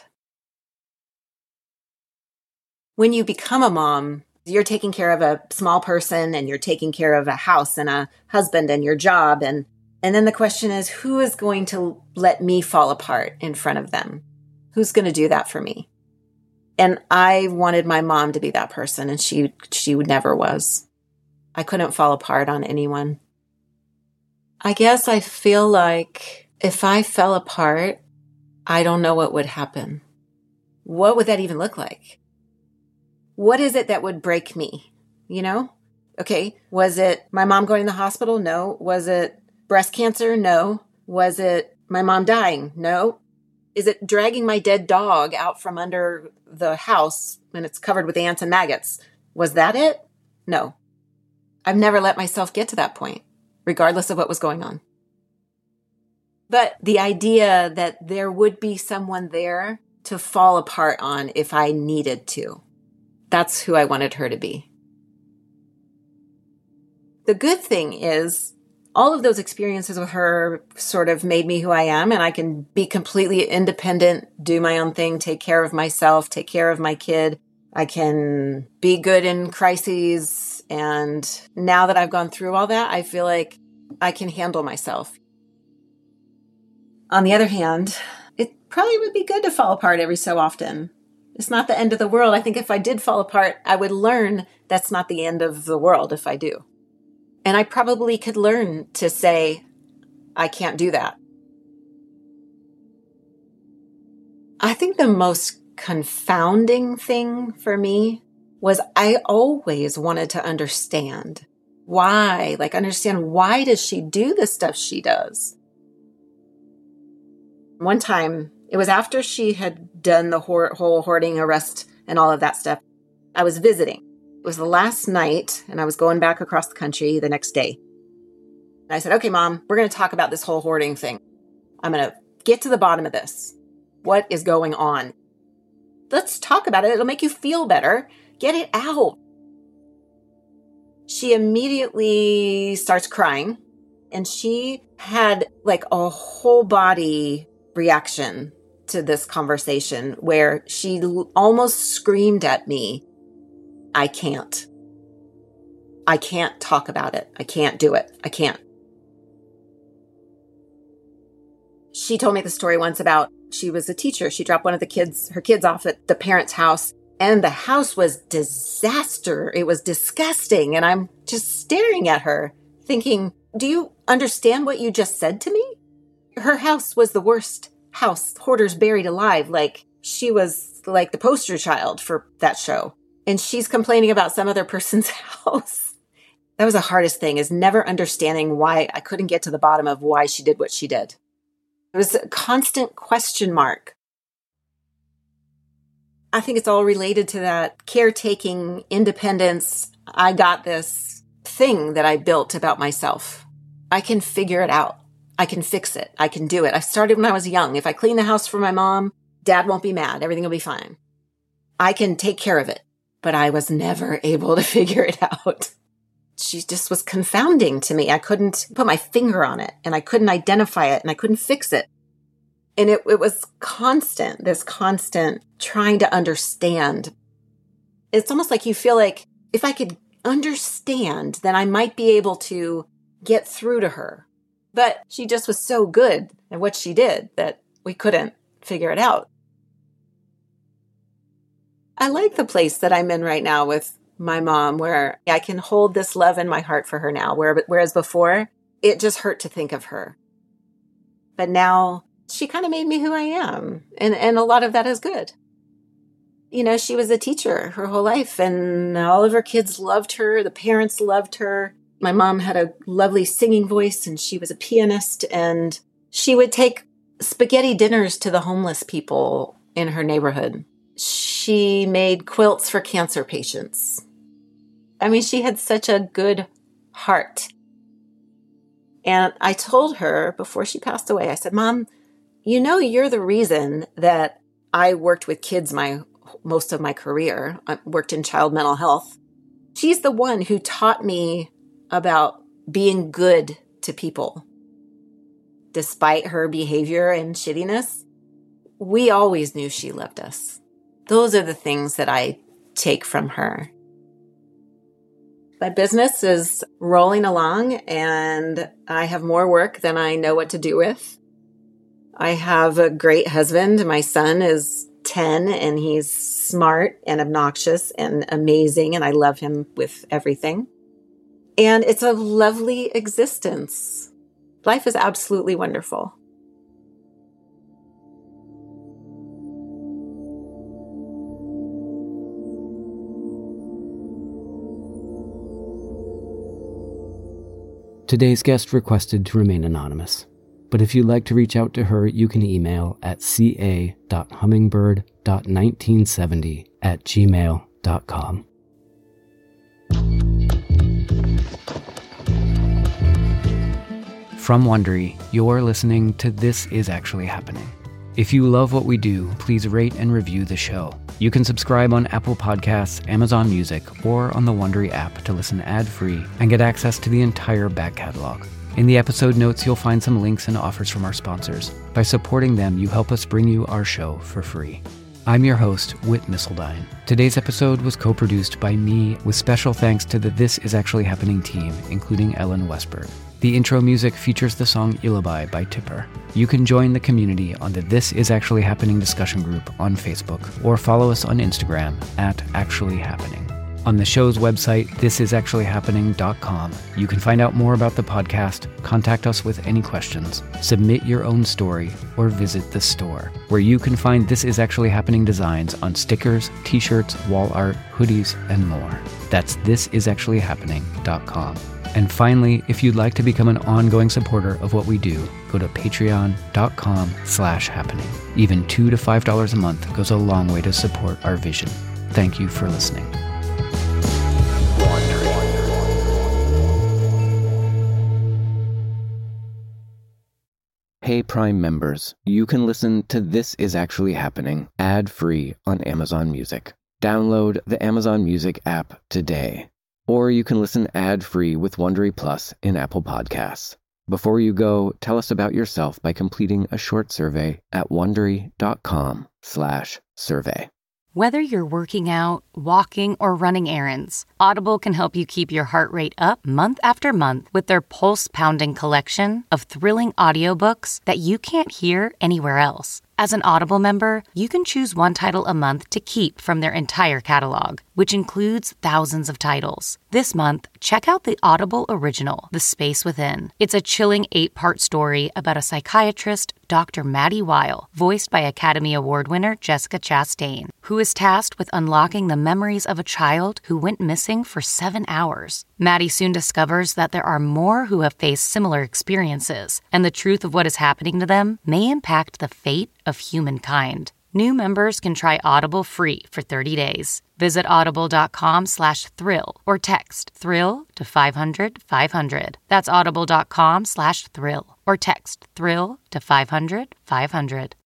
When you become a mom, you're taking care of a small person and you're taking care of a house and a husband and your job. And then the question is, who is going to let me fall apart in front of them? Who's going to do that for me? And I wanted my mom to be that person, and she never was. I couldn't fall apart on anyone. I guess I feel like if I fell apart, I don't know what would happen. What would that even look like? What is it that would break me? Okay, was it my mom going to the hospital? No. Was it breast cancer? No. Was it my mom dying? No. Is it dragging my dead dog out from under the house when it's covered with ants and maggots? Was that it? No. I've never let myself get to that point, regardless of what was going on. But the idea that there would be someone there to fall apart on if I needed to, that's who I wanted her to be. The good thing is all of those experiences with her sort of made me who I am, and I can be completely independent, do my own thing, take care of myself, take care of my kid. I can be good in crises. And now that I've gone through all that, I feel like I can handle myself. On the other hand, it probably would be good to fall apart every so often. It's not the end of the world. I think if I did fall apart, I would learn that's not the end of the world if I do. And I probably could learn to say, I can't do that. I think the most confounding thing for me was I always wanted to understand why, understand why does she do the stuff she does? One time, it was after she had done the whole hoarding arrest and all of that stuff. I was visiting. It was the last night, and I was going back across the country the next day. And I said, okay, Mom, we're going to talk about this whole hoarding thing. I'm going to get to the bottom of this. What is going on? Let's talk about it. It'll make you feel better. Get it out. She immediately starts crying, and she had a whole body reaction to this conversation where she almost screamed at me, I can't talk about it. I can't do it. I can't. She told me the story once about she was a teacher. She dropped her kids off at the parents' house, and the house was disaster. It was disgusting. And I'm just staring at her thinking, do you understand what you just said to me? Her house was the worst house. Hoarders Buried Alive. She was like the poster child for that show. And she's complaining about some other person's house. That was the hardest thing, is never understanding why I couldn't get to the bottom of why she did what she did. It was a constant question mark. I think it's all related to that caretaking, independence, I got this thing that I built about myself. I can figure it out. I can fix it. I can do it. I started when I was young. If I clean the house for my mom, Dad won't be mad. Everything will be fine. I can take care of it. But I was never able to figure it out. She just was confounding to me. I couldn't put my finger on it, and I couldn't identify it, and I couldn't fix it. And it was constant, this constant trying to understand. It's almost like you feel like if I could understand, then I might be able to get through to her. But she just was so good at what she did that we couldn't figure it out. I like the place that I'm in right now with my mom, where I can hold this love in my heart for her now, whereas before, it just hurt to think of her. But now, she kind of made me who I am, and a lot of that is good. She was a teacher her whole life, and all of her kids loved her. The parents loved her. My mom had a lovely singing voice, and she was a pianist, and she would take spaghetti dinners to the homeless people in her neighborhood. She made quilts for cancer patients. I mean, she had such a good heart. And I told her before she passed away, I said, Mom, you're the reason that I worked with kids most of my career. I worked in child mental health. She's the one who taught me about being good to people. Despite her behavior and shittiness, we always knew she loved us. Those are the things that I take from her. My business is rolling along, and I have more work than I know what to do with. I have a great husband. My son is 10, and he's smart and obnoxious and amazing, and I love him with everything. And it's a lovely existence. Life is absolutely wonderful. Today's guest requested to remain anonymous, but if you'd like to reach out to her, you can email at ca.hummingbird.1970@gmail.com. From Wondery, you're listening to This Is Actually Happening. If you love what we do, please rate and review the show. You can subscribe on Apple Podcasts, Amazon Music, or on the Wondery app to listen ad-free and get access to the entire back catalog. In the episode notes, you'll find some links and offers from our sponsors. By supporting them, you help us bring you our show for free. I'm your host, Whit Missildine. Today's episode was co-produced by me, with special thanks to the This Is Actually Happening team, including Ellen Westberg. The intro music features the song Illabai by Tipper. You can join the community on the This Is Actually Happening discussion group on Facebook, or follow us on Instagram @ActuallyHappening. On the show's website, thisisactuallyhappening.com, you can find out more about the podcast, contact us with any questions, submit your own story, or visit the store, where you can find This Is Actually Happening designs on stickers, t-shirts, wall art, hoodies, and more. That's thisisactuallyhappening.com. And finally, if you'd like to become an ongoing supporter of what we do, go to patreon.com/happening. Even $2 to $5 a month goes a long way to support our vision. Thank you for listening. Hey Prime members, you can listen to This Is Actually Happening ad-free on Amazon Music. Download the Amazon Music app today. Or you can listen ad-free with Wondery Plus in Apple Podcasts. Before you go, tell us about yourself by completing a short survey at Wondery.com/survey. Whether you're working out, walking, or running errands, Audible can help you keep your heart rate up month after month with their pulse-pounding collection of thrilling audiobooks that you can't hear anywhere else. As an Audible member, you can choose one title a month to keep from their entire catalog, which includes thousands of titles. This month, check out the Audible original, The Space Within. It's a chilling 8-part story about a psychiatrist, Dr. Maddie Weil, voiced by Academy Award winner Jessica Chastain, who is tasked with unlocking the memories of a child who went missing for 7 hours. Maddie soon discovers that there are more who have faced similar experiences, and the truth of what is happening to them may impact the fate of humankind. New members can try Audible free for 30 days. Visit audible.com/thrill or text thrill to 500-500. That's audible.com/thrill or text thrill to 500-500.